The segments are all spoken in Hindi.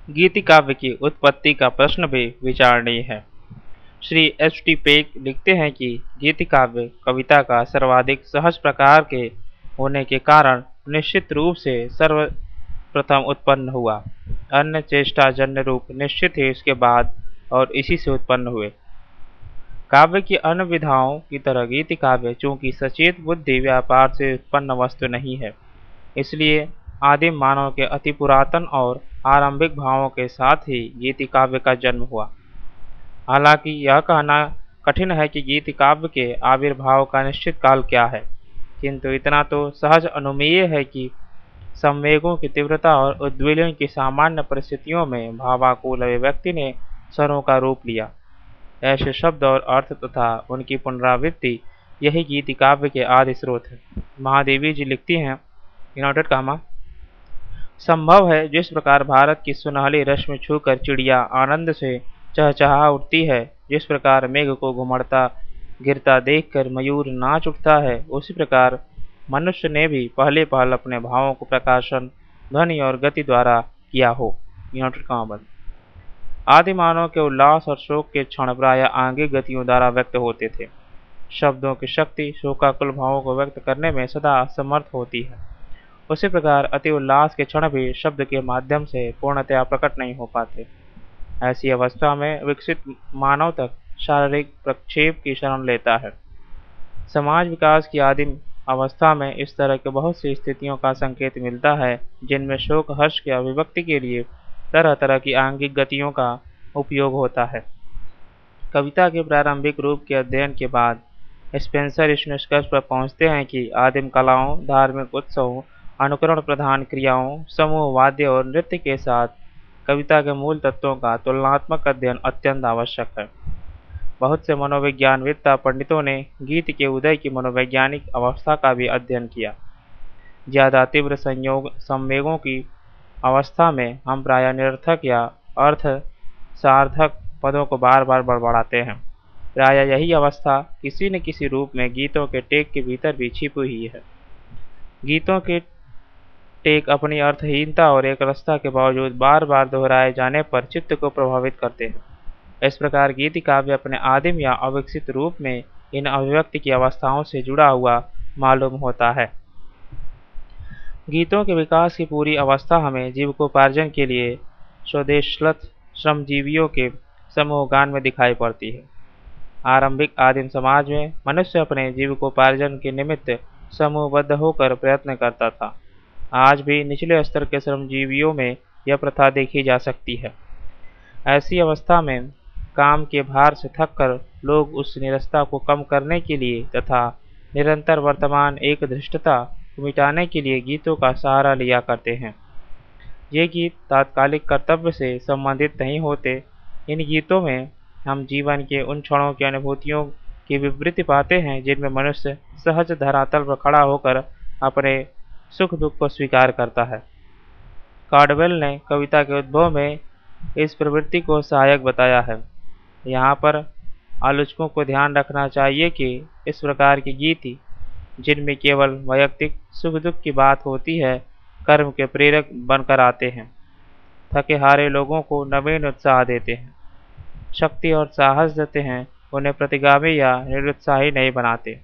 गीति काव्य की उत्पत्ति का प्रश्न भी विचारणीय है। श्री H.T. पेक लिखते हैं कि गीति काव्य कविता का सर्वाधिक सहज प्रकार के होने के कारण निश्चित रूप से सर्वप्रथम उत्पन्न हुआ। अन्य चेष्टाजन्य रूप निश्चित ही इसके बाद और इसी से उत्पन्न हुए। काव्य की अन्य विधाओं की तरह गीति काव्य चूंकि सचेत बुद्धि व्यापार से उत्पन्न वस्तु नहीं है, इसलिए आदिम मानव के अति पुरातन और आरंभिक भावों के साथ ही गीति काव्य का जन्म हुआ। हालांकि यह कहना कठिन है कि गीति काव्य के आविर्भाव का निश्चित काल क्या है, किंतु इतना तो सहज अनुमेय है कि संवेगों की तीव्रता और उद्वेलन की सामान्य परिस्थितियों में भावाकुल अभिव्यक्ति ने स्वरों का रूप लिया। ऐसे शब्द और अर्थ तथा उनकी पुनरावृत्ति यही गीति काव्य के आदि स्रोत है। महादेवी जी लिखती हैं, इनवर्टेड कामा, संभव है जिस प्रकार भारत की सुनहली रश्मि छूकर चिड़िया आनंद से चहचहा उठती है, जिस प्रकार मेघ को घुमड़ता गिरता देखकर मयूर नाच उठता है, उसी प्रकार मनुष्य ने भी पहले पहल अपने भावों को प्रकाशन ध्वनि और गति द्वारा किया हो। आदि मानव के उल्लास और शोक के क्षण प्राय आंगिक गतियों द्वारा व्यक्त होते थे। शब्दों की शक्ति शोकाकुल भावों को व्यक्त करने में सदा असमर्थ होती है। उसी प्रकार अति उल्लास के क्षण भी शब्द के माध्यम से पूर्णतया प्रकट नहीं हो पाते। ऐसी अवस्था में विकसित मानव तक शारीरिक प्रक्षेप की शरण लेता है। समाज विकास की आदिम अवस्था में इस तरह के बहुत सी स्थितियों का संकेत मिलता है, जिनमें शोक हर्ष के अभिव्यक्ति के लिए तरह तरह की आंगिक गतियों का उपयोग होता है। कविता के प्रारंभिक रूप के अध्ययन के बाद स्पेंसर इस निष्कर्ष पर पहुंचते हैं कि आदिम कलाओं, धार्मिक उत्सवों, अनुकरण प्रधान क्रियाओं, समूह वाद्य और नृत्य के साथ कविता के मूल तत्वों का तुलनात्मक अध्ययन अत्यंत आवश्यक है। बहुत से मनोविज्ञानवेत्ता पंडितों ने गीत के उदय की मनोवैज्ञानिक अवस्था का भी अध्ययन किया। ज्यादा तीव्र संवेगों की अवस्था में हम प्रायः निरर्थक या अर्थ सार्थक पदों को बार बार बड़बड़ाते हैं। प्रायः यही अवस्था किसी न किसी रूप में गीतों के टेक के भीतर भी छिपी हुई है। गीतों के टेक अपनी अर्थहीनता और एकरसता के बावजूद बार बार दोहराए जाने पर चित्त को प्रभावित करते हैं। इस प्रकार गीति काव्य अपने आदिम या अविकसित रूप में इन अभिव्यक्ति की अवस्थाओं से जुड़ा हुआ मालूम होता है। गीतों के विकास की पूरी अवस्था हमें जीविकोपार्जन के लिए स्वदेशलत श्रमजीवियों के समूह गान में दिखाई पड़ती है। आरंभिक आदिम समाज में मनुष्य अपने जीविकोपार्जन के निमित्त समूहबद्ध होकर प्रयत्न करता था। आज भी निचले स्तर के श्रमजीवियों में यह प्रथा देखी जा सकती है। ऐसी अवस्था में काम के भार से थककर लोग उस निरस्ता को कम करने के लिए तथा निरंतर वर्तमान एक धृष्टता को मिटाने के लिए गीतों का सहारा लिया करते हैं। ये गीत तात्कालिक कर्तव्य से संबंधित नहीं होते। इन गीतों में हम जीवन के उन क्षणों की अनुभूतियों की विवृत्ति पाते हैं, जिनमें मनुष्य सहज धरातल पर खड़ा होकर अपने सुख दुख को स्वीकार करता है। कार्डवेल ने कविता के उद्भव में इस प्रवृत्ति को सहायक बताया है। यहाँ पर आलोचकों को ध्यान रखना चाहिए कि इस प्रकार की गीत जिनमें केवल वैयक्तिक सुख दुख की बात होती है, कर्म के प्रेरक बनकर आते हैं, थके हारे लोगों को नवीन उत्साह देते हैं, शक्ति और साहस देते हैं, उन्हें प्रतिगामी या निरुत्साही नहीं बनाते।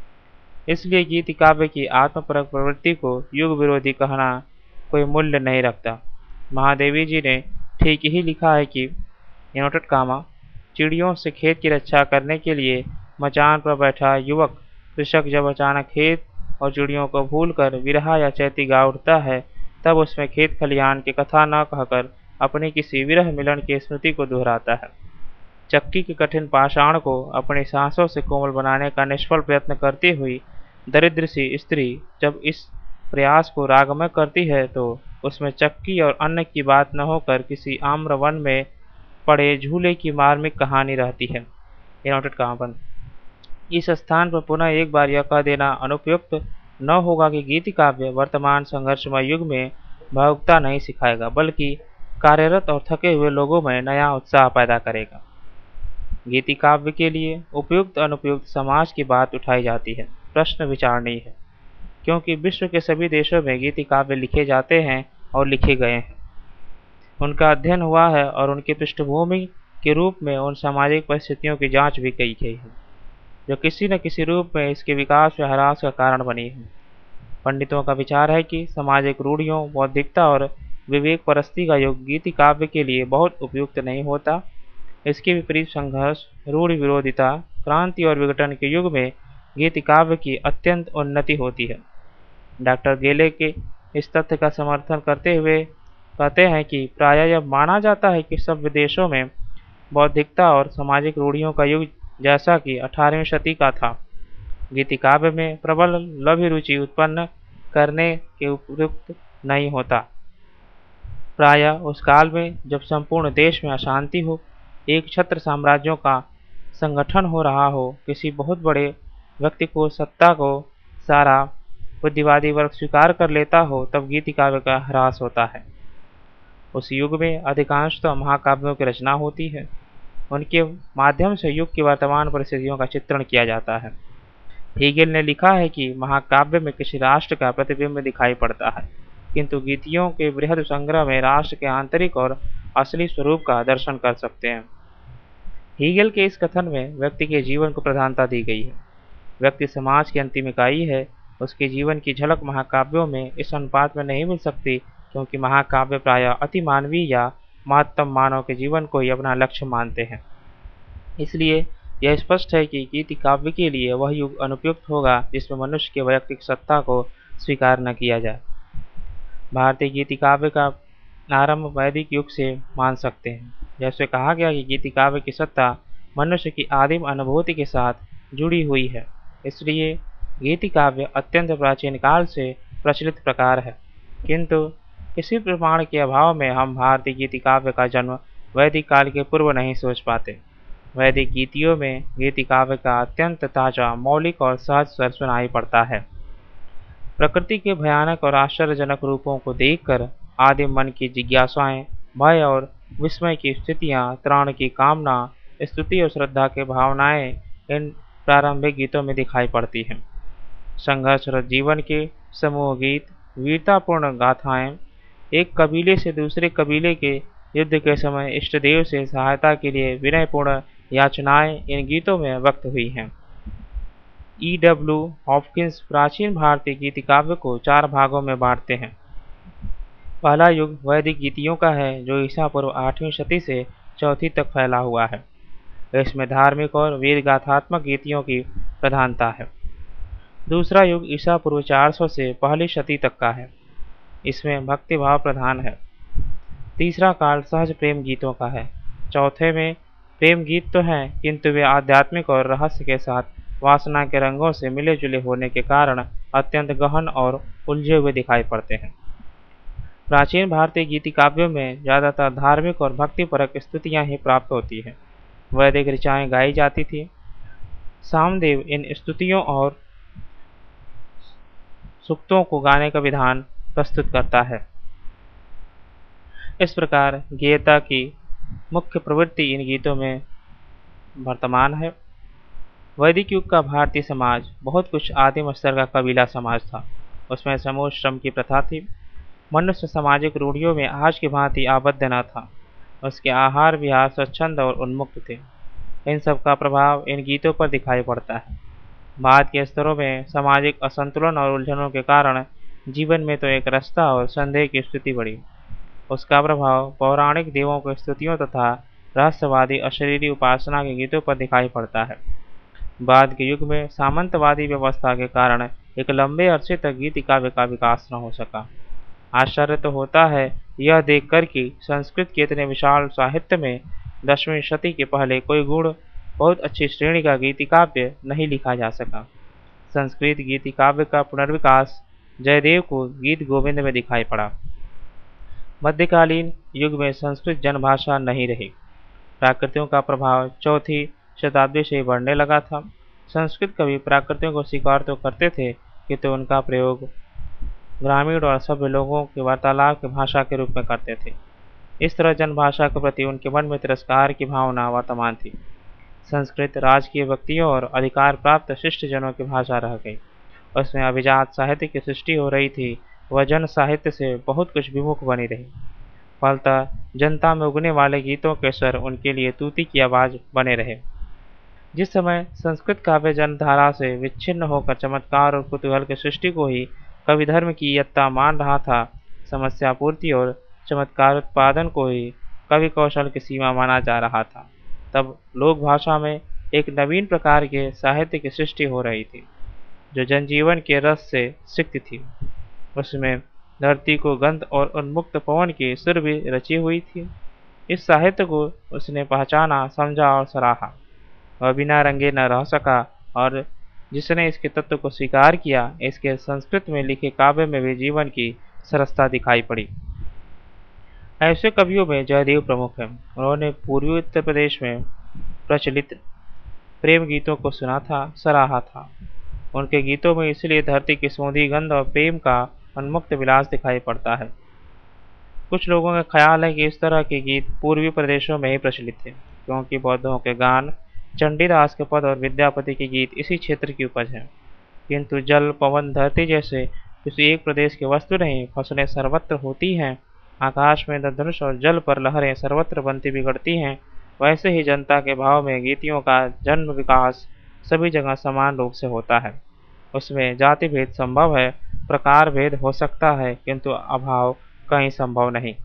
इसलिए गीत काव्य की आत्मपरक प्रवृत्ति को युग विरोधी कहना कोई मूल्य नहीं रखता। महादेवी जी ने ठीक ही लिखा है कि इनवर्टेड कामा, चिड़ियों से खेत की रक्षा करने के लिए मचान पर बैठा युवक कृषक जब अचानक खेत और चिड़ियों को भूलकर विरहा या चैती गा उठता है, तब उसमें खेत खलिहान की कथा न कहकर अपनी किसी विरह मिलन की स्मृति को दोहराता है। चक्की के कठिन पाषाण को अपनी सांसों से कोमल बनाने का निष्फल प्रयत्न करती हुई दरिद्र सी स्त्री जब इस प्रयास को रागमय करती है, तो उसमें चक्की और अन्न की बात न होकर किसी आम्र वन में पड़े झूले की मार्मिक कहानी रहती है। इनवर्टेड कहाँ बंद। इस स्थान पर पुनः एक बार यह कह देना अनुपयुक्त न होगा कि गीति काव्य वर्तमान संघर्षमय युग में भावुकता नहीं सिखाएगा, बल्कि कार्यरत और थके हुए लोगों में नया उत्साह पैदा करेगा। गीति काव्य के लिए उपयुक्त अनुपयुक्त समाज की बात उठाई जाती है। प्रश्न विचारणीय है, क्योंकि विश्व के सभी देशों में गीति काव्य लिखे जाते हैं और लिखे गए हैं। उनका अध्ययन हुआ है और उनकी पृष्ठभूमि के रूप में उन सामाजिक परिस्थितियों की जांच भी की गई है जो किसी न किसी रूप में इसके विकास या ह्रास का कारण बनी है। पंडितों का विचार है कि सामाजिक रूढ़ियों, बौद्धिकता और विवेक परस्ती का युग गीति काव्य के लिए बहुत उपयुक्त नहीं होता। इसके विपरीत संघर्ष, रूढ़ि विरोधिता, क्रांति और विघटन के युग में गीति काव्य की अत्यंत उन्नति होती है। डॉक्टर गेले के इस तथ्य का समर्थन करते हुए कहते हैं कि प्रायः यह माना जाता है कि सब विदेशों में बौद्धिकता और सामाजिक रूढ़ियों का युग जैसा कि 18वीं शती का था, गीति काव्य में प्रबल लघु रुचि उत्पन्न करने के उपयुक्त नहीं होता। प्रायः उस काल में जब संपूर्ण देश में अशांति हो, एक छत्र साम्राज्यों का संगठन हो रहा हो, किसी बहुत बड़े व्यक्ति को सत्ता को सारा बुद्धिवादी वर्ग स्वीकार कर लेता हो, तब गीति काव्य का ह्रास होता है। उस युग में अधिकांशतः महाकाव्यों की रचना होती है। उनके माध्यम से युग की वर्तमान परिस्थितियों का चित्रण किया जाता है। हीगेल ने लिखा है कि महाकाव्य में किसी राष्ट्र का प्रतिबिंब दिखाई पड़ता है, किंतु गीतियों के बृहद संग्रह में राष्ट्र के आंतरिक और असली स्वरूप का दर्शन कर सकते हैं। हीगेल के इस कथन में व्यक्ति के जीवन को प्रधानता दी गई है। व्यक्ति समाज की अंतिम इकाई है। उसके जीवन की झलक महाकाव्यों में इस अनुपात में नहीं मिल सकती, क्योंकि महाकाव्य प्रायः अति मानवीय या महत्तम मानव के जीवन को ही अपना लक्ष्य मानते हैं। इसलिए यह स्पष्ट है कि गीति काव्य के लिए वह युग अनुपयुक्त होगा जिसमें मनुष्य के वैयक्तिक सत्ता को स्वीकार न किया जाए। भारतीय गीति काव्य का आरंभ वैदिक युग से मान सकते हैं। जैसे कहा गया कि गीति काव्य की सत्ता मनुष्य की आदिम अनुभूति के साथ जुड़ी हुई है, इसलिए गीति काव्य अत्यंत प्राचीन काल से प्रचलित प्रकार है। किंतु किसी प्रमाण के अभाव में हम भारतीय गीति काव्य का जन्म वैदिक काल के पूर्व नहीं सोच पाते। वैदिक गीतियों में गीति काव्य का अत्यंत ताजा, मौलिक और सहज स्वर सुनाई पड़ता है। प्रकृति के भयानक और आश्चर्यजनक रूपों को देखकर आदिम मन की जिज्ञासाएं, भय और विस्मय की स्थितियां, त्राण की कामना, स्तुति और श्रद्धा की भावनाएं इन प्रारंभिक गीतों में दिखाई पड़ती हैं। संघर्षरत जीवन के समूह गीत, वीरतापूर्ण गाथाएं, एक कबीले से दूसरे कबीले के युद्ध के समय इष्ट देव से सहायता के लिए विनयपूर्ण याचनाएं इन गीतों में व्यक्त हुई हैं। E.W. हॉपकिंस प्राचीन भारतीय गीति काव्य को 4 भागों में बांटते हैं। पहला युग वैदिक गीतियों का है, जो ईसा पूर्व 8वीं शती से 4वीं तक फैला हुआ है। इसमें धार्मिक और वीर गाथात्मक गीतियों की प्रधानता है। दूसरा युग ईसा पूर्व 400 से पहली शती तक का है। इसमें भक्ति भाव प्रधान है। तीसरा काल सहज प्रेम गीतों का है। चौथे में प्रेम गीत तो हैं, किंतु वे आध्यात्मिक और रहस्य के साथ वासना के रंगों से मिले जुले होने के कारण अत्यंत गहन और उलझे हुए दिखाई पड़ते हैं। प्राचीन भारतीय गीति काव्यों में ज्यादातर धार्मिक और भक्तिपरक स्तुतियां ही प्राप्त होती हैं। वैदिक ऋचाएं गाई जाती थी। सामदेव इन स्तुतियों और सूक्तों को गाने का विधान प्रस्तुत करता है। इस प्रकार गेयता की मुख्य प्रवृत्ति इन गीतों में वर्तमान है। वैदिक युग का भारतीय समाज बहुत कुछ आदिम स्तर का कबीला समाज था। उसमें समूह श्रम की प्रथा थी। मनुष्य सामाजिक रूढ़ियों में आज की भांति आबद्ध न था। उसके आहार विहार स्वच्छंद और उन्मुक्त थे। इन सब का प्रभाव इन गीतों पर दिखाई पड़ता है। बाद के स्तरों में सामाजिक असंतुलन और उलझनों के कारण जीवन में तो एक रास्ता और संदेह की स्थिति बढ़ी। उसका प्रभाव पौराणिक देवों की स्तुतियों तथा रहस्यवादी अशरीरी उपासना के गीतों पर दिखाई पड़ता है। बाद के युग में सामंतवादी व्यवस्था के कारण एक लंबे अरसे तक गीति काव्य का विकास न हो सका। आश्चर्य तो होता है यह देखकर कि संस्कृत के इतने विशाल साहित्य में 10वीं शती के पहले कोई गुण बहुत अच्छी श्रेणी का गीति काव्य नहीं लिखा जा सका। संस्कृत गीति काव्य का पुनर्विकास जयदेव को गीत गोविंद में दिखाई पड़ा। मध्यकालीन युग में संस्कृत जनभाषा नहीं रही। प्राकृतियों का प्रभाव 4वीं शताब्दी से बढ़ने लगा था। संस्कृत कवि प्राकृतियों को स्वीकार तो करते थे, किंतु उनका प्रयोग ग्रामीण और सभ्य लोगों के वार्तालाप की भाषा के रूप में करते थे। इस तरह जनभाषा के प्रति उनके मन में तिरस्कार की भावना वर्तमान थी। संस्कृत राजकीय व्यक्तियों और अधिकार प्राप्त शिष्ट जनों की भाषा रह गई। उसमें अभिजात साहित्य की सृष्टि हो रही थी। वह जन साहित्य से बहुत कुछ विमुख बनी रही। फलतः जनता में उगने वाले गीतों के स्वर उनके लिए तूती की आवाज बने रहे। जिस समय संस्कृत काव्य जनधारा से विच्छिन्न होकर चमत्कार और कुतूहल की सृष्टि को ही कवि धर्म की यत्ता मान रहा था, समस्या पूर्ति और चमत्कार उत्पादन को ही कवि कौशल की सीमा माना जा रहा था, तब लोक भाषा में एक नवीन प्रकार के साहित्य की सृष्टि हो रही थी, जो जनजीवन के रस से सिक्त थी। उसमें धरती को गंध और उन्मुक्त पवन की सुर भी रची हुई थी। इस साहित्य को उसने पहचाना, समझा और सराहा। वह बिना रंगे न रह सका, और जिसने इसके तत्व को स्वीकार किया, इसके संस्कृत में लिखे काव्य में भी जीवन की सरसता दिखाई पड़ी। ऐसे कवियों में जयदेव प्रमुख हैं। उन्होंने पूर्वी उत्तर प्रदेश में प्रचलित प्रेम गीतों को सुना था, सराहा था। उनके गीतों में इसलिए धरती की सौंधी गंध और प्रेम का उन्मुक्त विलास दिखाई पड़ता है। कुछ लोगों का ख्याल है कि इस तरह के गीत पूर्वी प्रदेशों में ही प्रचलित थे, क्योंकि बौद्धों के गान, चंडीदास के पद और विद्यापति के गीत इसी क्षेत्र की उपज हैं। किंतु जल, पवन, धरती जैसे किसी एक प्रदेश की वस्तु नहीं, फसलें सर्वत्र होती हैं। आकाश में इंद्रधनुष और जल पर लहरें सर्वत्र बनती बिगड़ती हैं। वैसे ही जनता के भाव में गीतियों का जन्म विकास सभी जगह समान रूप से होता है। उसमें जाति भेद संभव है, प्रकार भेद हो सकता है, किंतु अभाव कहीं संभव नहीं।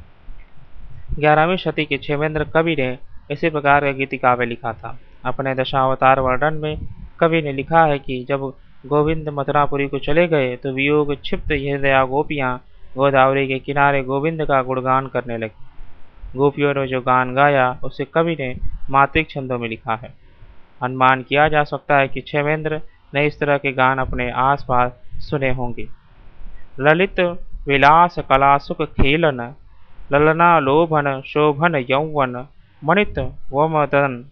11वीं शती के क्षेमेंद्र कवि ने इसी प्रकार का गीति काव्य लिखा था। अपने दशावतार वर्णन में कवि ने लिखा है कि जब गोविंद मथुरापुरी को चले गए तो वियोग क्षिप्त हृदया गोपियां गोदावरी के किनारे गोविंद का गुणगान करने लगी। गोपियों ने जो गान गाया उसे कवि ने मात्रिक छंदों में लिखा है। अनुमान किया जा सकता है कि क्षेमेंद्र ने इस तरह के गान अपने आसपास सुने होंगे। ललित विलास कला सुख खेलन, ललना लोभन शोभन यौवन, मणित व मदन,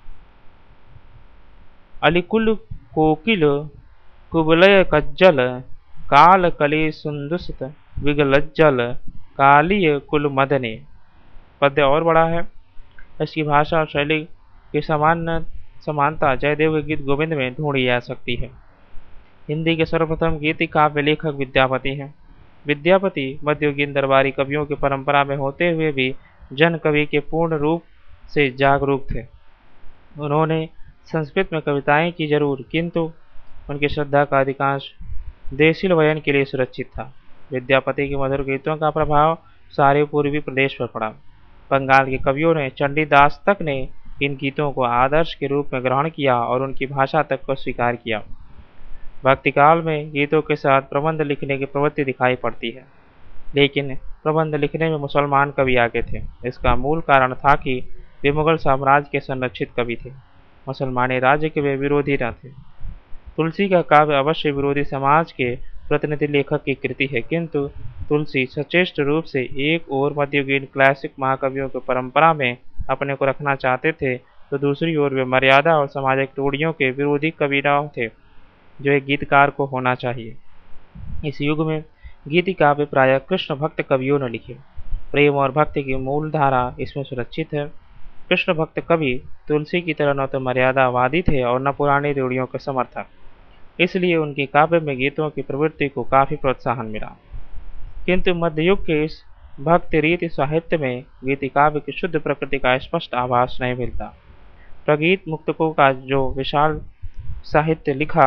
अलिकुल कोकिल कुबलय कज्जल, काल कली सुंदुसित विगलज्जल, कालीय कुल मदने। पद्य और बड़ा है। इसकी भाषा और शैली की समानता जयदेव के गीत गोविंद में ढूंढी जा सकती है। हिंदी के सर्वप्रथम गीति काव्य लेखक विद्यापति हैं। विद्यापति मध्ययुगीन दरबारी कवियों की परंपरा में होते हुए भी जन कवि के पूर्ण रूप से जागरूक थे। उन्होंने संस्कृत में कविताएं की जरूर, किंतु उनकी श्रद्धा का अधिकांश देशील वयन के लिए सुरक्षित था। विद्यापति के मधुर गीतों का प्रभाव सारे पूर्वी प्रदेश पर पड़ा। बंगाल के कवियों ने, चंडीदास तक ने इन गीतों को आदर्श के रूप में ग्रहण किया और उनकी भाषा तक को स्वीकार किया। भक्तिकाल में गीतों के साथ प्रबंध लिखने की प्रवृत्ति दिखाई पड़ती है, लेकिन प्रबंध लिखने में मुसलमान कवि आगे थे। इसका मूल कारण था कि वे मुगल साम्राज्य के संरक्षित कवि थे, मुसलमानी राज्य के वे विरोधी न थे। तुलसी का काव्य अवश्य विरोधी समाज के प्रतिनिधि लेखक की कृति है, किंतु तुलसी सचेष्ट रूप से एक ओर मध्ययुगीन क्लासिक महाकवियों की परंपरा में अपने को रखना चाहते थे, तो दूसरी ओर वे मर्यादा और सामाजिक रूढ़ियों के विरोधी कवि न थे, जो एक गीतकार को होना चाहिए। इस युग में गीति काव्य प्रायः कृष्ण भक्त कवियों ने लिखे। प्रेम और भक्ति की मूल धारा इसमें सुरक्षित है। कृष्ण भक्त कवि तुलसी की तरह न तो मर्यादावादी थे और न पुरानी रूढ़ियों के समर्थक, इसलिए उनकी काव्य में गीतों की प्रवृत्ति को काफी प्रोत्साहन मिला। किंतु मध्ययुग के इस भक्ति रीति साहित्य में गीति काव्य की शुद्ध प्रकृति का स्पष्ट आभास नहीं मिलता। प्रगीत मुक्तकों का जो विशाल साहित्य लिखा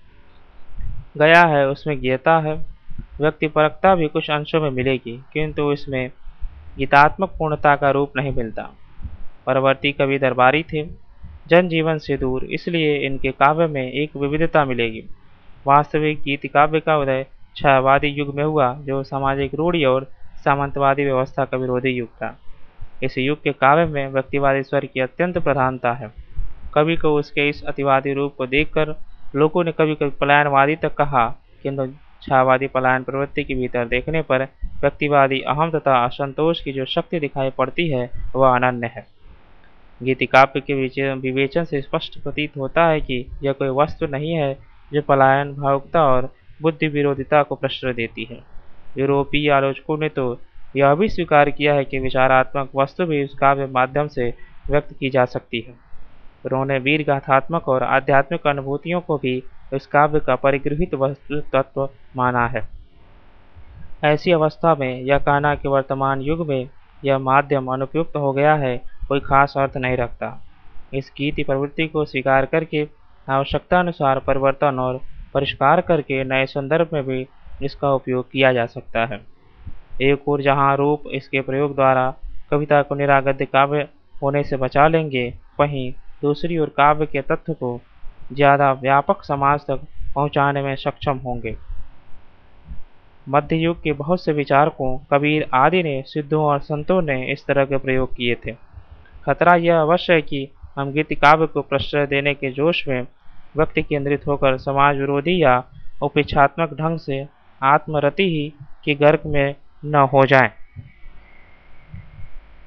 गया है उसमें गीता है, व्यक्तिपरकता भी कुछ अंशों में मिलेगी, किंतु इसमें गीतात्मक पूर्णता का रूप नहीं मिलता। परवर्ती कवि दरबारी थे, जनजीवन से दूर, इसलिए इनके काव्य में एक विविधता मिलेगी। वास्तविक गीति काव्य का उदय छायावादी युग में हुआ, जो सामाजिक रूढ़ी और सामंतवादी व्यवस्था का विरोधी युग था। इस युग के काव्य में व्यक्तिवादी स्वर की अत्यंत प्रधानता है। कवि को उसके इस अतिवादी रूप को देखकर लोगों ने कभी कभी पलायनवादी तक कहा, किंतु छायावादी पलायन प्रवृत्ति के भीतर देखने पर व्यक्तिवादी अहम तथा असंतोष की जो शक्ति दिखाई पड़ती है वह अनन्य है। गीति काव्य के विवेचन से स्पष्ट प्रतीत होता है कि यह कोई वस्तु नहीं है जो पलायन, भावुकता और बुद्धि विरोधिता को प्रश्रय देती है। यूरोपीय आलोचकों ने तो यह भी स्वीकार किया है कि विचारात्मक वस्तु भी उस काव्य माध्यम से व्यक्त की जा सकती है। उन्होंने वीर गाथात्मक और आध्यात्मिक अनुभूतियों को भी इस काव्य का परिगृहित वस्तु तत्व माना है। ऐसी अवस्था में यह कहना कि वर्तमान युग में यह माध्यम अनुपयुक्त हो गया है कोई खास अर्थ नहीं रखता। इस गीति प्रवृत्ति को स्वीकार करके आवश्यकतानुसार परिवर्तन और परिष्कार करके नए संदर्भ में भी इसका उपयोग किया जा सकता है। एक ओर जहाँ रूप इसके प्रयोग द्वारा कविता को निरागद्य काव्य होने से बचा लेंगे, वहीं दूसरी ओर काव्य के तत्व को ज्यादा व्यापक समाज तक पहुँचाने में सक्षम होंगे। मध्य युग के बहुत से विचारकों, कबीर आदि ने, सिद्धों और संतों ने इस तरह के प्रयोग किए थे। खतरा यह अवश्य है कि हम गीति काव्य को प्रश्रय देने के जोश में व्यक्ति केंद्रित होकर समाज विरोधी या उपेक्षात्मक ढंग से आत्मरति ही के गर्क में न हो जाएं।